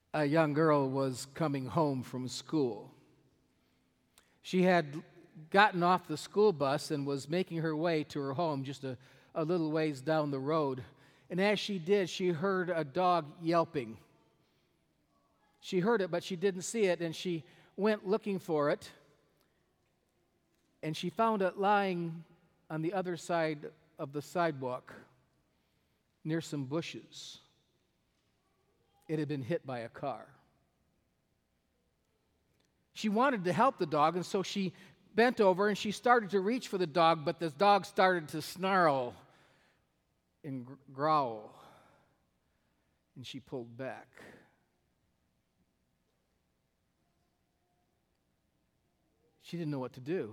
A young girl was coming home from school. She had gotten off the school bus and was making her way to her home just a little ways down the road. And as she did, she heard a dog yelping. She heard it, but she didn't see it, and she went looking for it. And she found it lying on the other side of the sidewalk near some bushes. It had been hit by a car. She wanted to help the dog, and so she bent over and she started to reach for the dog, but the dog started to snarl and growl, and she pulled back. She didn't know what to do.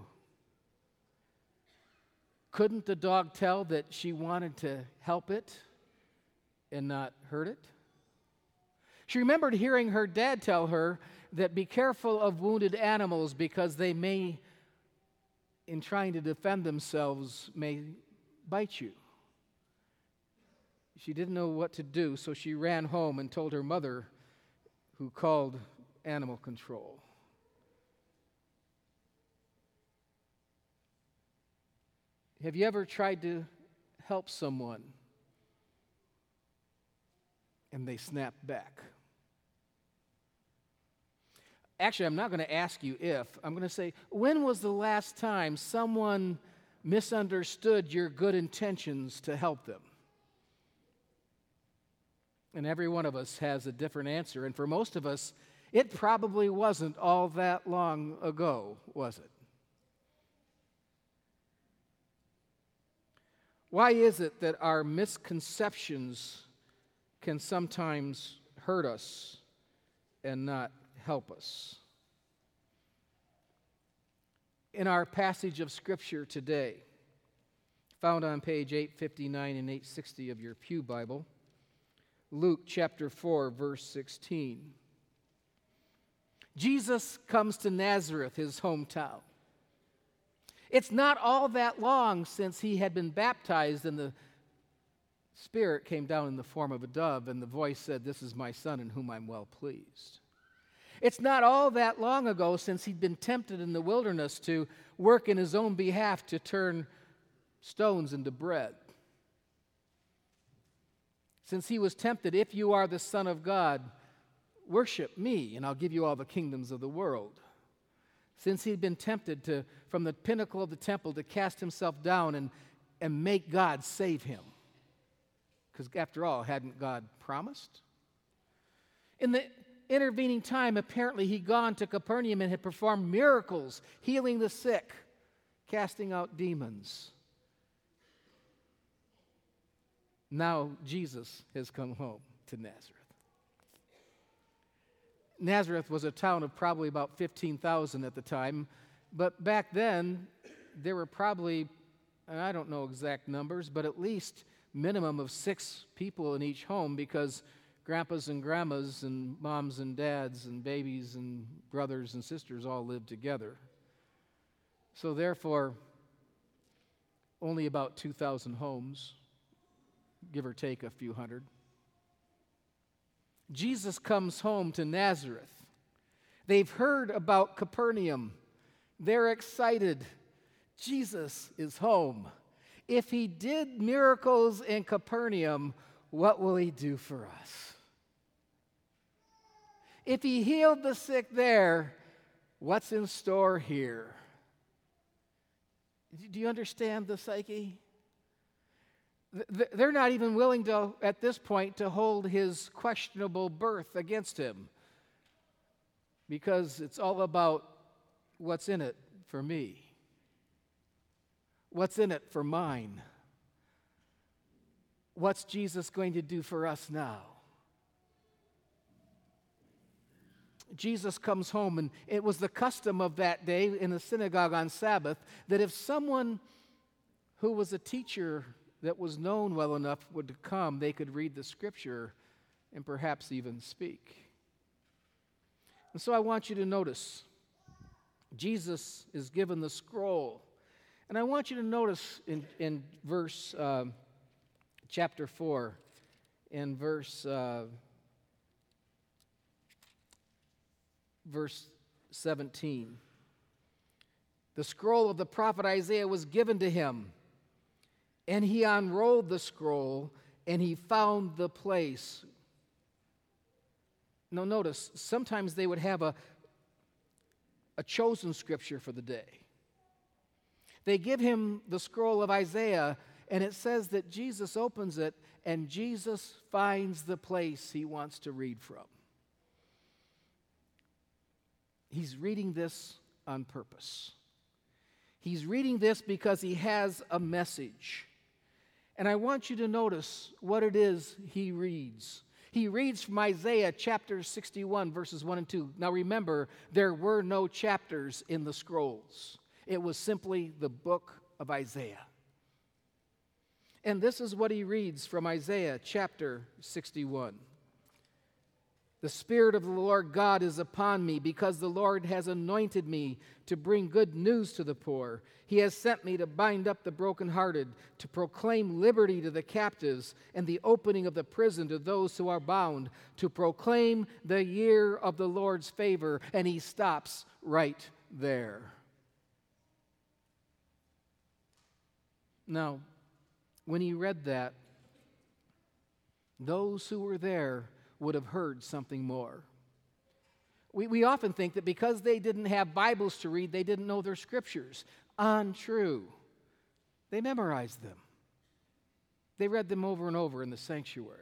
Couldn't the dog tell that she wanted to help it and not hurt it? She remembered hearing her dad tell her that be careful of wounded animals because they may, in trying to defend themselves, may bite you. She didn't know what to do, so she ran home and told her mother, who called animal control. Have you ever tried to help someone and they snap back? Actually, I'm not going to ask you if. I'm going to say, when was the last time someone misunderstood your good intentions to help them? And every one of us has a different answer. And for most of us, it probably wasn't all that long ago, was it? Why is it that our misconceptions can sometimes hurt us and not help us? In our passage of Scripture today, found on page 859 and 860 of your Pew Bible, Luke chapter 4, verse 16. Jesus comes to Nazareth, his hometown. It's not all that long since he had been baptized and the Spirit came down in the form of a dove, and the voice said, "This is my Son in whom I'm well pleased." It's not all that long ago since he'd been tempted in the wilderness to work in his own behalf to turn stones into bread. Since he was tempted, "If you are the Son of God, worship me, and I'll give you all the kingdoms of the world." Since he'd been tempted from the pinnacle of the temple to cast himself down and make God save him. Because after all, hadn't God promised? In the intervening time, apparently he'd gone to Capernaum and had performed miracles, healing the sick, casting out demons. Now Jesus has come home to Nazareth. Nazareth was a town of probably about 15,000 at the time, but back then there were probably, and I don't know exact numbers, but at least minimum of 6 people in each home, because grandpas and grandmas and moms and dads and babies and brothers and sisters all lived together. So therefore, only about 2,000 homes, give or take a few hundred. Jesus comes home to Nazareth. They've heard about Capernaum. They're excited. Jesus is home. If he did miracles in Capernaum, what will he do for us? If he healed the sick there, what's in store here? Do you understand the psyche? They're not even willing to, at this point, to hold his questionable birth against him, because it's all about what's in it for me. What's in it for mine? What's Jesus going to do for us now? Jesus comes home, and it was the custom of that day in the synagogue on Sabbath that if someone who was a teacher that was known well enough would come, they could read the Scripture and perhaps even speak. And so I want you to notice, Jesus is given the scroll. And I want you to notice in verse chapter 4, in verse verse 17. The scroll of the prophet Isaiah was given to him, and he unrolled the scroll, and he found the place. Now notice, sometimes they would have a chosen scripture for the day. They give him the scroll of Isaiah, and it says that Jesus opens it, and Jesus finds the place he wants to read from. He's reading this on purpose. He's reading this because he has a message. And I want you to notice what it is he reads. He reads from Isaiah chapter 61, verses 1 and 2. Now remember, there were no chapters in the scrolls. It was simply the book of Isaiah. And this is what he reads from Isaiah chapter 61. The Spirit of the Lord God is upon me, because the Lord has anointed me to bring good news to the poor. He has sent me to bind up the brokenhearted, to proclaim liberty to the captives, and the opening of the prison to those who are bound, to proclaim the year of the Lord's favor. And he stops right there. Now, when he read that, those who were there would have heard something more. We often think that because they didn't have Bibles to read, they didn't know their scriptures. Untrue. They memorized them. They read them over and over in the sanctuary.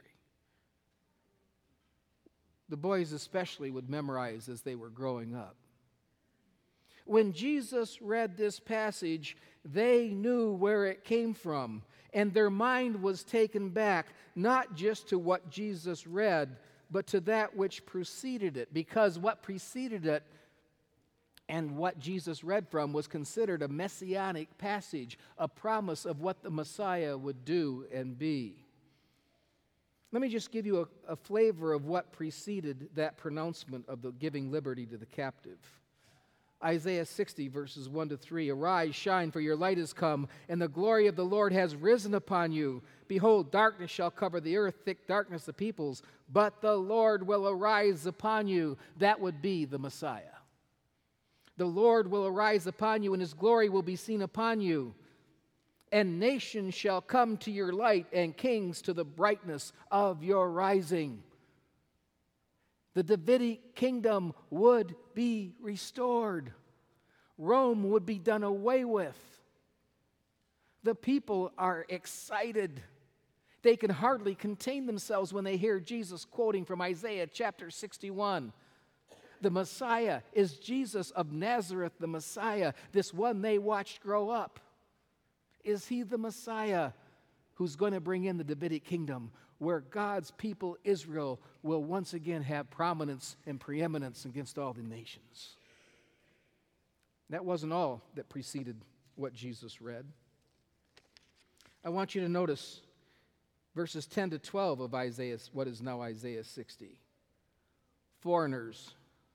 The boys especially would memorize as they were growing up. When Jesus read this passage, they knew where it came from, and their mind was taken back, not just to what Jesus read, but to that which preceded it, because what preceded it and what Jesus read from was considered a messianic passage, a promise of what the Messiah would do and be. Let me just give you a flavor of what preceded that pronouncement of the giving liberty to the captive. Isaiah 60, verses 1 to 3. Arise, shine, for your light is come, and the glory of the Lord has risen upon you. Behold, darkness shall cover the earth, thick darkness the peoples, but the Lord will arise upon you. That would be the Messiah. The Lord will arise upon you, and his glory will be seen upon you. And nations shall come to your light, and kings to the brightness of your rising. The Davidic kingdom would be restored. Rome would be done away with. The people are excited. They can hardly contain themselves when they hear Jesus quoting from Isaiah chapter 61. The Messiah is Jesus of Nazareth, the Messiah, this one they watched grow up. Is he the Messiah who's going to bring in the Davidic kingdom, where God's people, Israel, will once again have prominence and preeminence against all the nations? That wasn't all that preceded what Jesus read. I want you to notice verses 10 to 12 of Isaiah, what is now Isaiah 60. Foreigners.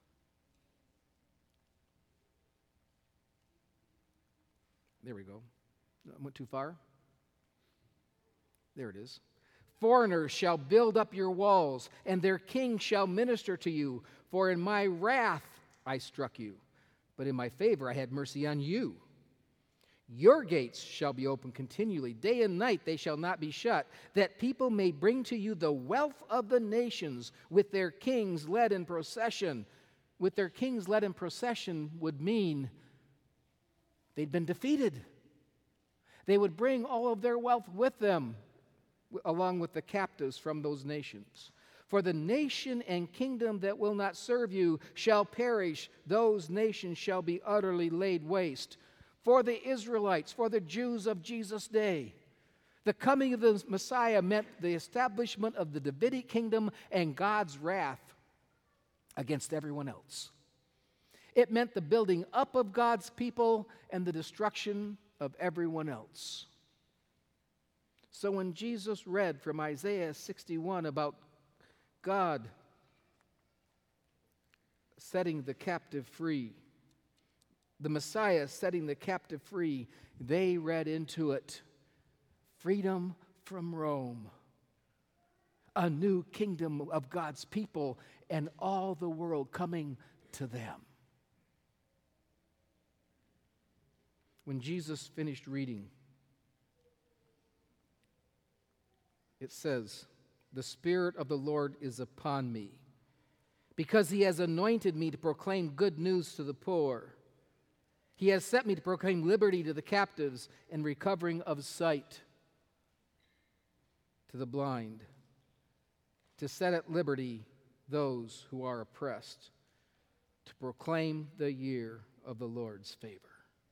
There we go. I went too far. There it is. Foreigners shall build up your walls, and their king shall minister to you. For in my wrath I struck you, but in my favor I had mercy on you. Your gates shall be open continually. Day and night they shall not be shut, that people may bring to you the wealth of the nations with their kings led in procession. With their kings led in procession would mean they'd been defeated. They would bring all of their wealth with them, along with the captives from those nations. For the nation and kingdom that will not serve you shall perish. Those nations shall be utterly laid waste. For the Israelites, for the Jews of Jesus' day, the coming of the Messiah meant the establishment of the Davidic kingdom and God's wrath against everyone else. It meant the building up of God's people and the destruction of everyone else. So when Jesus read from Isaiah 61 about God setting the captive free, the Messiah setting the captive free, they read into it freedom from Rome, a new kingdom of God's people, and all the world coming to them. When Jesus finished reading, it says, "The Spirit of the Lord is upon me, because he has anointed me to proclaim good news to the poor. He has sent me to proclaim liberty to the captives and recovering of sight to the blind, to set at liberty those who are oppressed, to proclaim the year of the Lord's favor."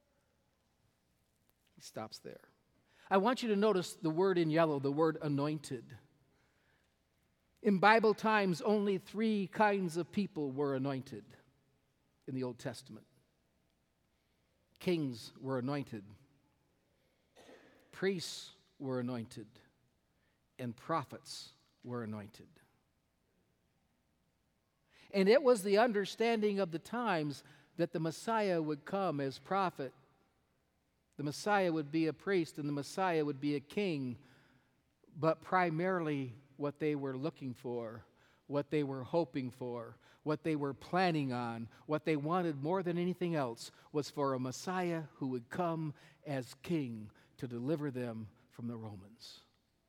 He stops there. I want you to notice the word in yellow, the word anointed. In Bible times, only 3 kinds of people were anointed in the Old Testament. Kings were anointed, priests were anointed, and prophets were anointed. And it was the understanding of the times that the Messiah would come as prophet. The Messiah would be a priest, and the Messiah would be a king. But primarily what they were looking for, what they were hoping for, what they were planning on, what they wanted more than anything else was for a Messiah who would come as king to deliver them from the Romans.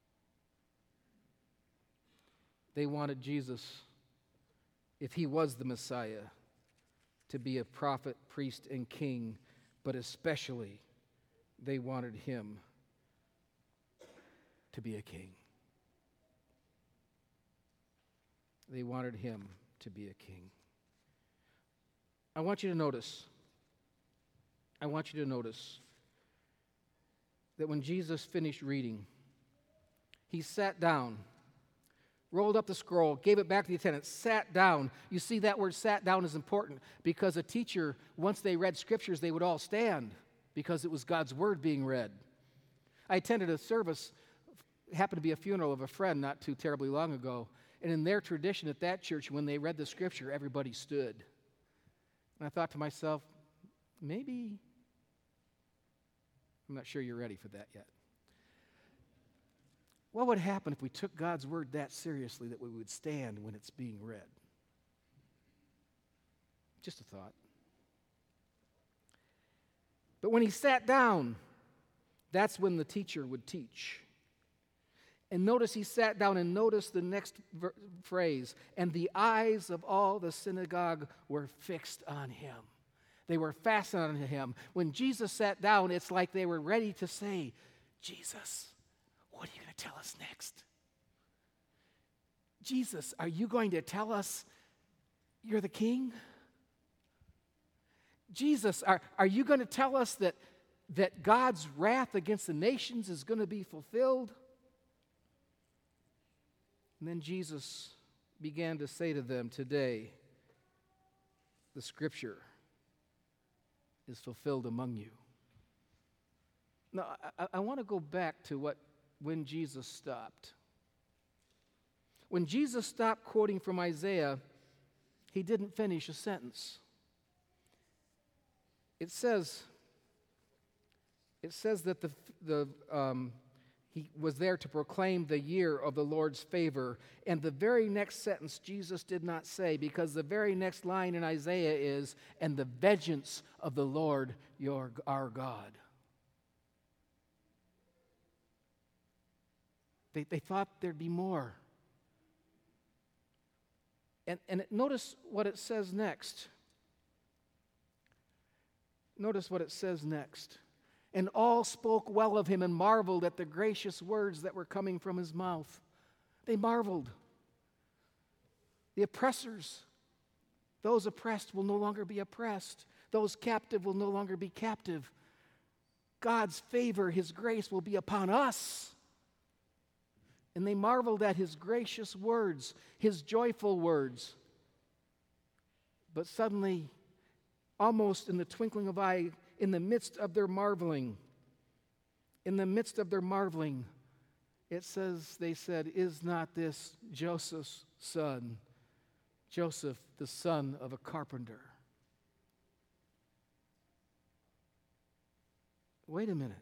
They wanted Jesus, if he was the Messiah, to be a prophet, priest, and king, but especially they wanted him to be a king. They wanted him to be a king. I want you to notice that when Jesus finished reading, he sat down, rolled up the scroll, gave it back to the attendant, sat down. You see, that word sat down is important because a teacher, once they read scriptures, they would all stand because it was God's word being read. I attended a service, happened to be a funeral of a friend not too terribly long ago, and in their tradition at that church, when they read the scripture, everybody stood. And I thought to myself, maybe, I'm not sure you're ready for that yet. What would happen if we took God's word that seriously that we would stand when it's being read? Just a thought. But when he sat down, that's when the teacher would teach. And notice he sat down, and notice the next phrase, "And the eyes of all the synagogue were fixed on him." They were fastened on him. When Jesus sat down, it's like they were ready to say, "Jesus, what are you going to tell us next? Jesus, are you going to tell us you're the king? Jesus, are you going to tell us that God's wrath against the nations is going to be fulfilled?" And then Jesus began to say to them, "Today, the scripture is fulfilled among you." Now, I want to go back to when Jesus stopped. When Jesus stopped quoting from Isaiah, he didn't finish a sentence. It says that he was there to proclaim the year of the Lord's favor. And the very next sentence Jesus did not say, because the very next line in Isaiah is, "And the vengeance of the Lord our God." They thought there'd be more. And notice what it says next. Notice what it says next. "And all spoke well of him and marveled at the gracious words that were coming from his mouth." They marveled. The oppressors, those oppressed will no longer be oppressed. Those captive will no longer be captive. God's favor, his grace will be upon us. And they marveled at his gracious words, his joyful words. But suddenly, almost in the twinkling of an eye, in the midst of their marveling, it says, they said, "Is not this Joseph's son, Joseph, the son of a carpenter?" Wait a minute.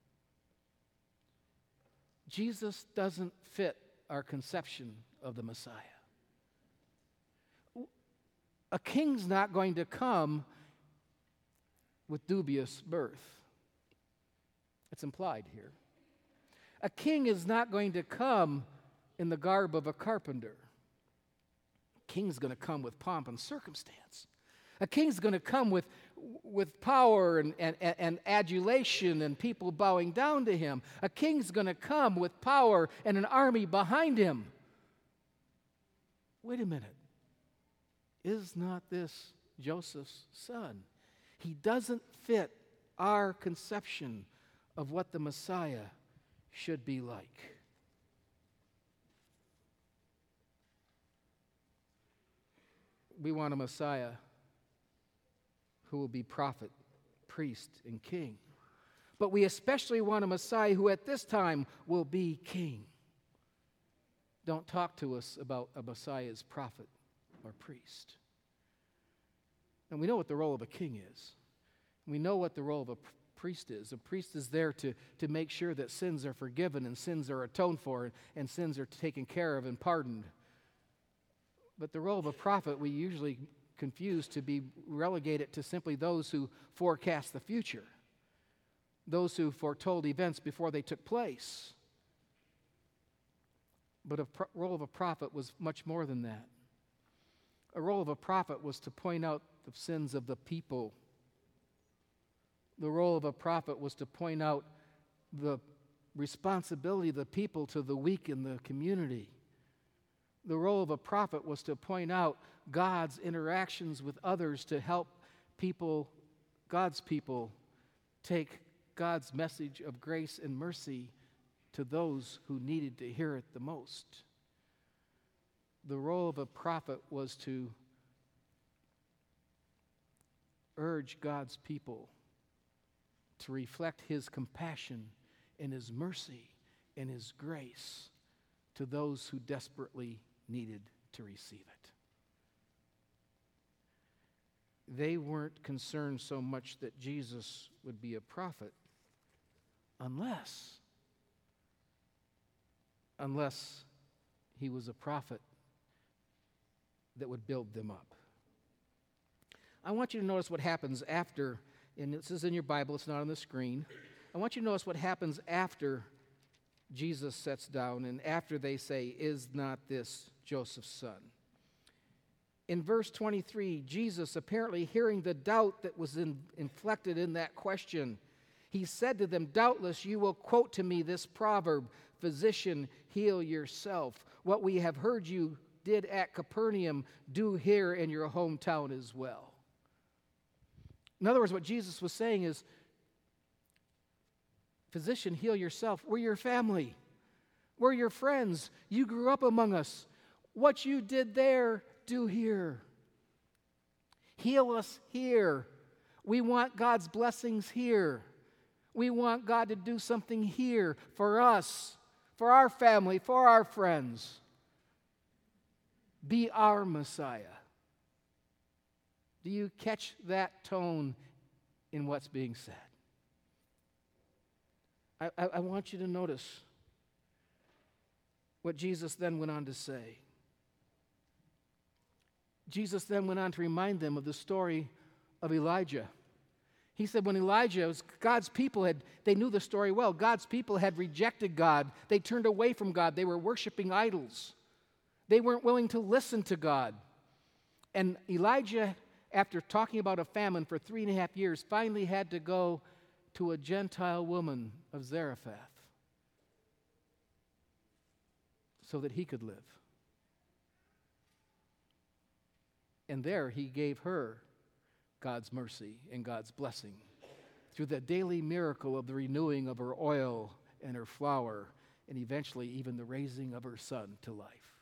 Jesus doesn't fit our conception of the Messiah. A king's not going to come with dubious birth. It's implied here. A king is not going to come in the garb of a carpenter. A king's going to come with pomp and circumstance. A king's going to come with power and adulation and people bowing down to him. A king's going to come with power and an army behind him. Wait a minute. Is not this Joseph's son? He doesn't fit our conception of what the Messiah should be like. We want a Messiah who will be prophet, priest, and king. But we especially want a Messiah who at this time will be king. Don't talk to us about a Messiah as prophet or priest. And we know what the role of a king is. We know what the role of a priest is. A priest is there to make sure that sins are forgiven and sins are atoned for and sins are taken care of and pardoned. But the role of a prophet we usually confuse to be relegated to simply those who forecast the future, those who foretold events before they took place. But a role of a prophet was much more than that. A role of a prophet was to point out the sins of the people. The role of a prophet was to point out the responsibility of the people to the weak in the community. The role of a prophet was to point out God's interactions with others to help people, God's people, take God's message of grace and mercy to those who needed to hear it the most. The role of a prophet was to urge God's people to reflect his compassion and his mercy and his grace to those who desperately needed to receive it. They weren't concerned so much that Jesus would be a prophet unless he was a prophet that would build them up. I want you to notice what happens after, and this is in your Bible, it's not on the screen. I want you to notice what happens after Jesus sits down and after they say, "Is not this Joseph's son?" In verse 23, Jesus, apparently hearing the doubt that was inflected in that question, he said to them, "Doubtless you will quote to me this proverb, 'Physician, heal yourself. What we have heard you did at Capernaum, do here in your hometown as well.'" In other words, what Jesus was saying is, "Physician, heal yourself. We're your family. We're your friends. You grew up among us. What you did there, do here. Heal us here. We want God's blessings here. We want God to do something here for us, for our family, for our friends. Be our Messiah." Do you catch that tone in what's being said? I want you to notice what Jesus then went on to say. Jesus then went on to remind them of the story of Elijah. He said when Elijah, God's people they knew the story well. God's people had rejected God. They turned away from God. They were worshiping idols. They weren't willing to listen to God. And Elijah, after talking about a famine for 3.5 years, finally had to go to a Gentile woman of Zarephath so that he could live. And there he gave her God's mercy and God's blessing through the daily miracle of the renewing of her oil and her flour, and eventually even the raising of her son to life.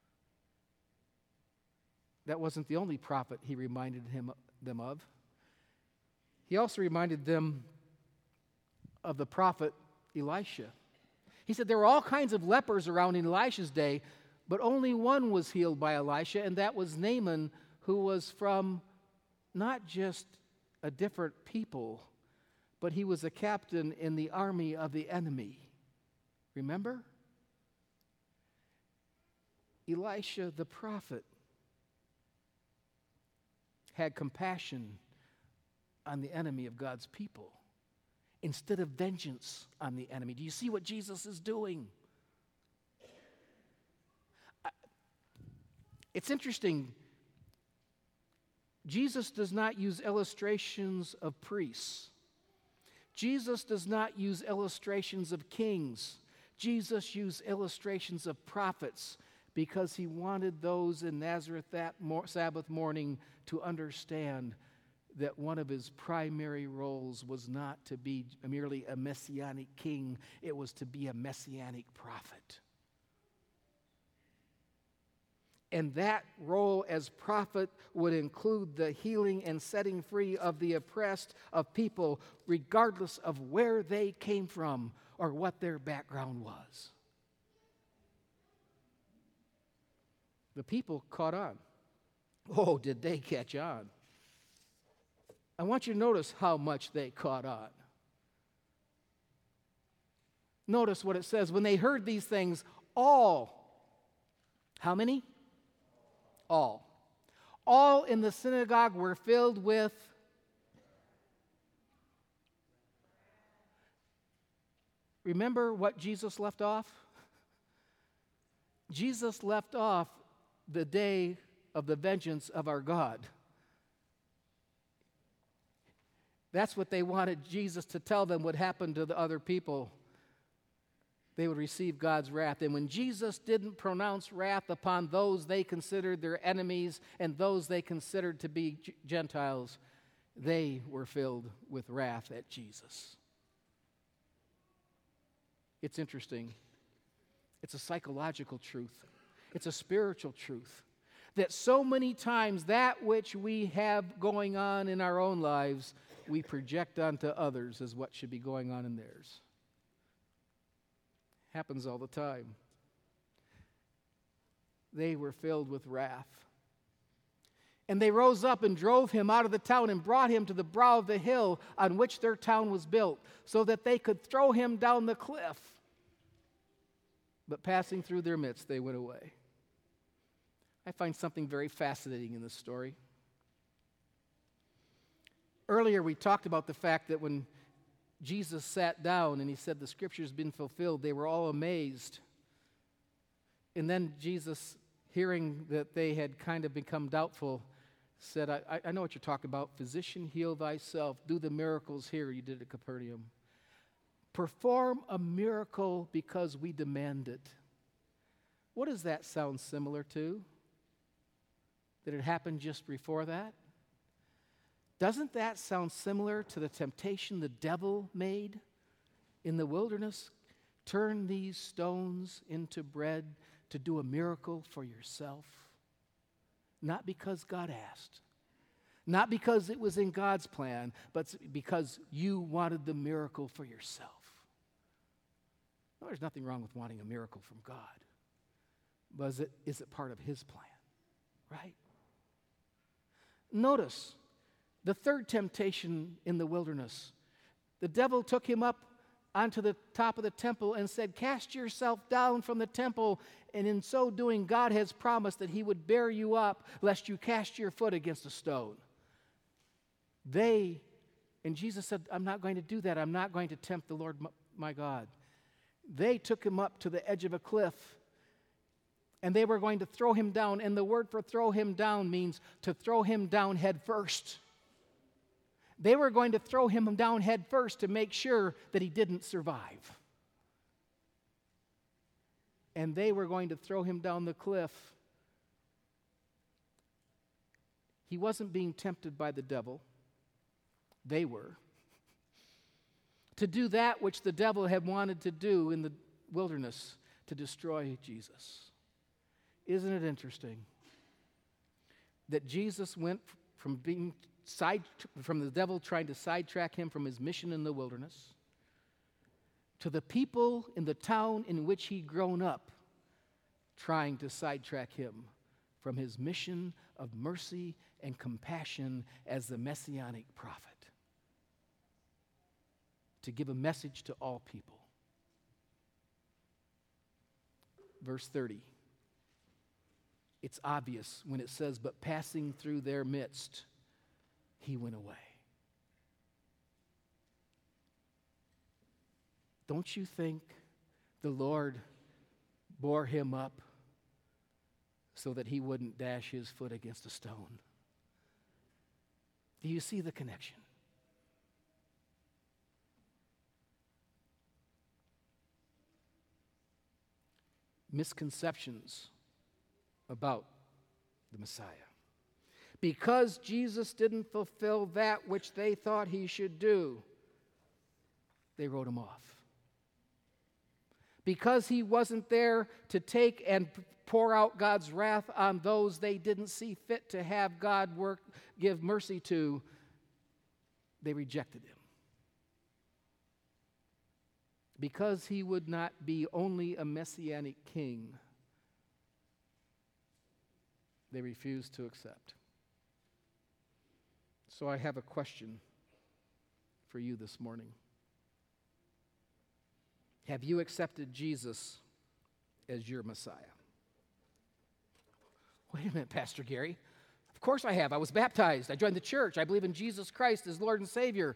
That wasn't the only prophet he reminded them of. He also reminded them of the prophet Elisha. He said there were all kinds of lepers around in Elisha's day, but only one was healed by Elisha, and that was Naaman, who was from not just a different people, but he was a captain in the army of the enemy. Remember? Elisha the prophet had compassion on the enemy of God's people instead of vengeance on the enemy. Do you see what Jesus is doing? It's interesting. Jesus does not use illustrations of priests. Jesus does not use illustrations of kings. Jesus used illustrations of prophets because he wanted those in Nazareth that Sabbath morning to understand that one of his primary roles was not to be merely a messianic king, it was to be a messianic prophet. And that role as prophet would include the healing and setting free of the oppressed of people, regardless of where they came from or what their background was. The people caught on. Oh, did they catch on? I want you to notice how much they caught on. Notice what it says. When they heard these things, all, how many? All in the synagogue were filled with remember what Jesus left off? Jesus left off the day of the vengeance of our God. That's what they wanted Jesus to tell them would happen to the other people. They would receive God's wrath. And when Jesus didn't pronounce wrath upon those they considered their enemies and those they considered to be Gentiles, they were filled with wrath at Jesus. It's interesting. It's a psychological truth. It's a spiritual truth. That so many times that which we have going on in our own lives, we project onto others as what should be going on in theirs. Happens all the time. They were filled with wrath. And they rose up and drove him out of the town and brought him to the brow of the hill on which their town was built, so that they could throw him down the cliff. But passing through their midst, they went away. I find something very fascinating in this story. Earlier, we talked about the fact that when Jesus sat down and he said, the scripture's been fulfilled, they were all amazed. And then Jesus, hearing that they had kind of become doubtful, said, I know what you're talking about. Physician, heal thyself. Do the miracles here you did at Capernaum. Perform a miracle because we demand it. What does that sound similar to? That it happened just before that? Doesn't that sound similar to the temptation the devil made in the wilderness? Turn these stones into bread to do a miracle for yourself. Not because God asked. Not because it was in God's plan, but because you wanted the miracle for yourself. Well, there's nothing wrong with wanting a miracle from God. But is it part of His plan? Right? Notice the third temptation in the wilderness. The devil took him up onto the top of the temple and said, cast yourself down from the temple, and in so doing, God has promised that He would bear you up, lest you cast your foot against a stone. And Jesus said, I'm not going to do that. I'm not going to tempt the Lord my God. They took him up to the edge of a cliff, and they were going to throw him down. And the word for throw him down means to throw him down head first. They were going to throw him down head first to make sure that he didn't survive. And they were going to throw him down the cliff. He wasn't being tempted by the devil. They were. To do that which the devil had wanted to do in the wilderness, to destroy Jesus. Isn't it interesting that Jesus went from the devil trying to sidetrack him from his mission in the wilderness to the people in the town in which he'd grown up trying to sidetrack him from his mission of mercy and compassion as the messianic prophet, to give a message to all people. Verse 30. It's obvious when it says, but passing through their midst, he went away. Don't you think the Lord bore him up so that he wouldn't dash his foot against a stone? Do you see the connection? Misconceptions about the Messiah. Because Jesus didn't fulfill that which they thought he should do, they wrote him off. Because he wasn't there to take and pour out God's wrath on those they didn't see fit to have God give mercy to, they rejected him. Because he would not be only a messianic king, they refused to accept. So I have a question for you this morning. Have you accepted Jesus as your Messiah? Wait a minute, Pastor Gary. Of course I have. I was baptized. I joined the church. I believe in Jesus Christ as Lord and Savior.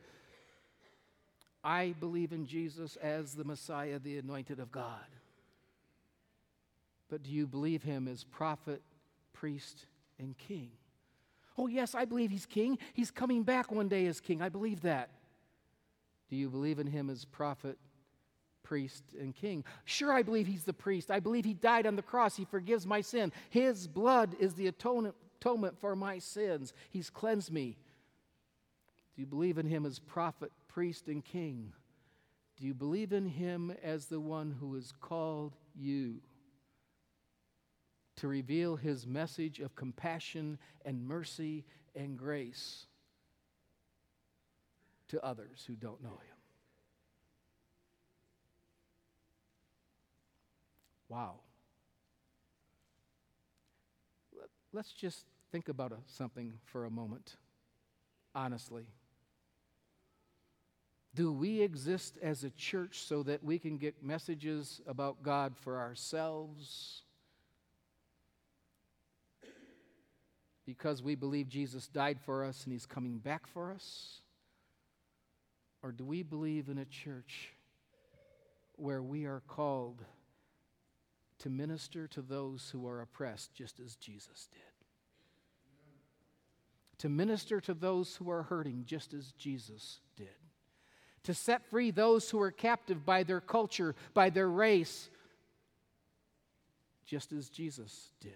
I believe in Jesus as the Messiah, the anointed of God. But do you believe him as prophet, priest, and king? Oh, yes, I believe he's king. He's coming back one day as king. I believe that. Do you believe in him as prophet, priest, and king? Sure, I believe he's the priest. I believe he died on the cross. He forgives my sin. His blood is the atonement for my sins. He's cleansed me. Do you believe in him as prophet, priest, and king? Do you believe in him as the one who has called you to reveal his message of compassion and mercy and grace to others who don't know him? Wow. Let's just think about something for a moment, honestly. Do we exist as a church so that we can get messages about God for ourselves? Because we believe Jesus died for us and he's coming back for us? Or do we believe in a church where we are called to minister to those who are oppressed just as Jesus did? To minister to those who are hurting just as Jesus did? To set free those who are captive by their culture, by their race, just as Jesus did?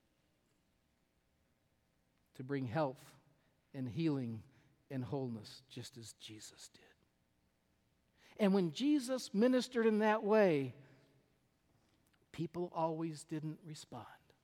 To bring health and healing and wholeness, just as Jesus did. And when Jesus ministered in that way, people always didn't respond.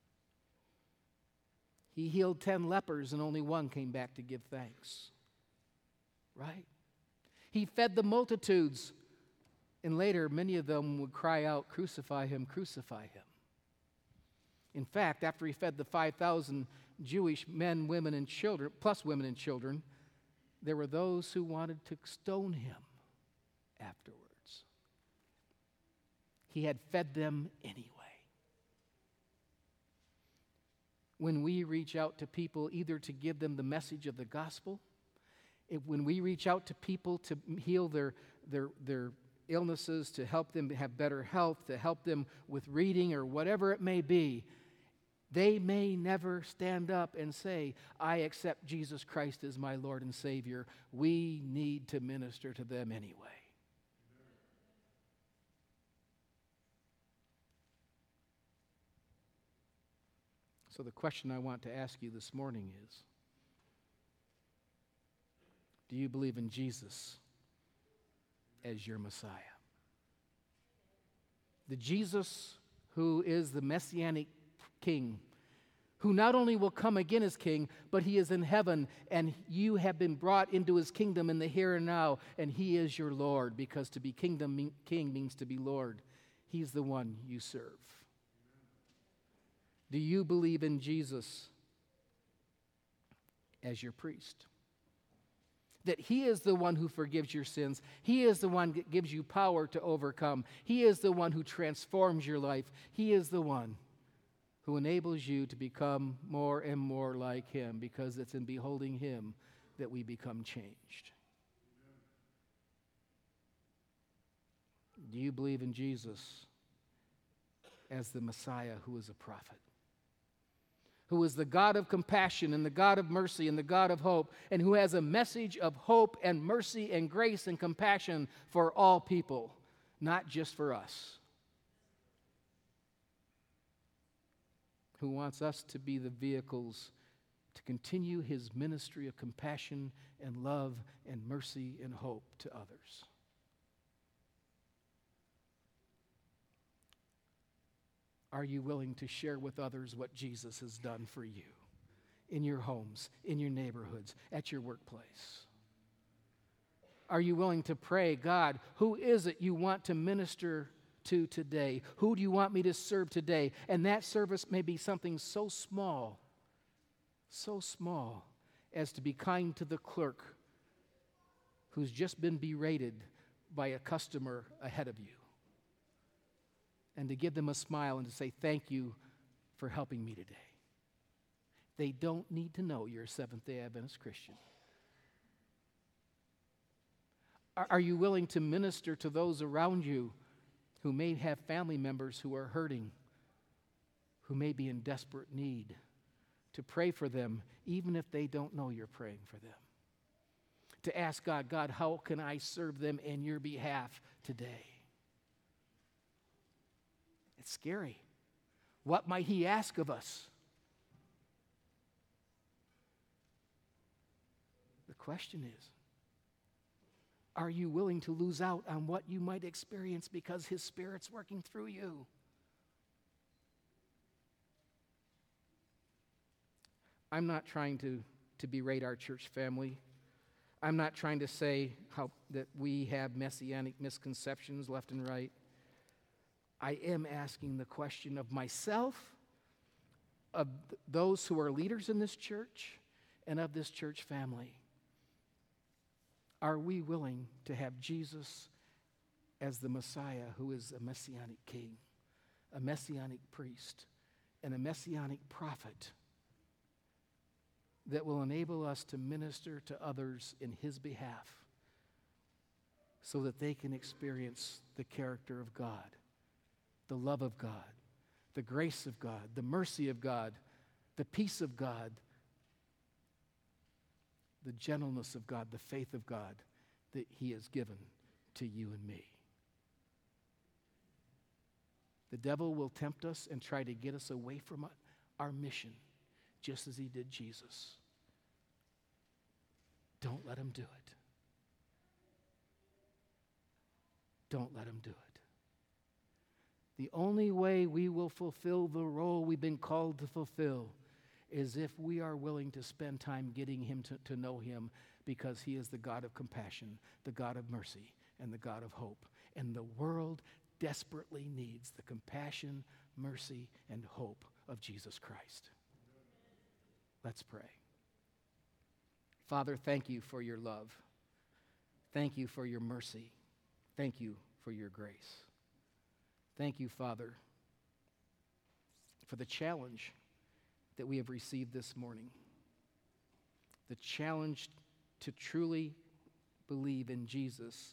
He healed 10 lepers and only one came back to give thanks. Right? He fed the multitudes, and later many of them would cry out, "Crucify him, crucify him." In fact, after he fed the 5,000 Jewish men, women, and children, plus women and children, there were those who wanted to stone him afterwards. He had fed them anyway. When we reach out to people either to give them the message of the gospel, when we reach out to people to heal their illnesses, to help them have better health, to help them with reading or whatever it may be, they may never stand up and say, "I accept Jesus Christ as my Lord and Savior." We need to minister to them anyway. So the question I want to ask you this morning is, do you believe in Jesus as your Messiah? The Jesus who is the Messianic King, who not only will come again as King, but he is in heaven, and you have been brought into his kingdom in the here and now, and he is your Lord, because to be king means to be Lord. He's the one you serve. Do you believe in Jesus as your priest? That he is the one who forgives your sins. He is the one that gives you power to overcome. He is the one who transforms your life. He is the one who enables you to become more and more like him, because it's in beholding him that we become changed. Do you believe in Jesus as the Messiah who is a prophet, who is the God of compassion and the God of mercy and the God of hope, and who has a message of hope and mercy and grace and compassion for all people, not just for us? Who wants us to be the vehicles to continue his ministry of compassion and love and mercy and hope to others. Are you willing to share with others what Jesus has done for you in your homes, in your neighborhoods, at your workplace? Are you willing to pray, God, who is it you want to minister to today? Who do you want me to serve today? And that service may be something so small as to be kind to the clerk who's just been berated by a customer ahead of you, and to give them a smile and to say, thank you for helping me today. They don't need to know you're a Seventh-day Adventist Christian. Are you willing to minister to those around you who may have family members who are hurting, who may be in desperate need, to pray for them even if they don't know you're praying for them? To ask God, God, how can I serve them in your behalf today? It's scary. What might he ask of us? The question is, are you willing to lose out on what you might experience because his Spirit's working through you? I'm not trying to berate our church family. I'm not trying to say that we have messianic misconceptions left and right. I am asking the question of myself, of those who are leaders in this church, and of this church family. Are we willing to have Jesus as the Messiah who is a messianic king, a messianic priest, and a messianic prophet that will enable us to minister to others in his behalf so that they can experience the character of God, the love of God, the grace of God, the mercy of God, the peace of God, the gentleness of God, the faith of God that he has given to you and me. The devil will tempt us and try to get us away from our mission, just as he did Jesus. Don't let him do it. Don't let him do it. The only way we will fulfill the role we've been called to fulfill is if we are willing to spend time getting him to know him, because he is the God of compassion, the God of mercy, and the God of hope. And the world desperately needs the compassion, mercy, and hope of Jesus Christ. Let's pray. Father, thank you for your love. Thank you for your mercy. Thank you for your grace. Thank you, Father, for the challenge that we have received this morning. The challenge to truly believe in Jesus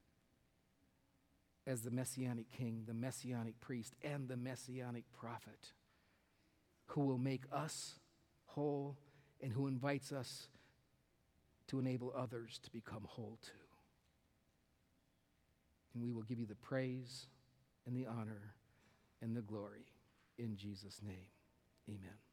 as the Messianic King, the Messianic priest, and the Messianic prophet, who will make us whole and who invites us to enable others to become whole too. And we will give you the praise and the honor and the glory in Jesus' name. Amen.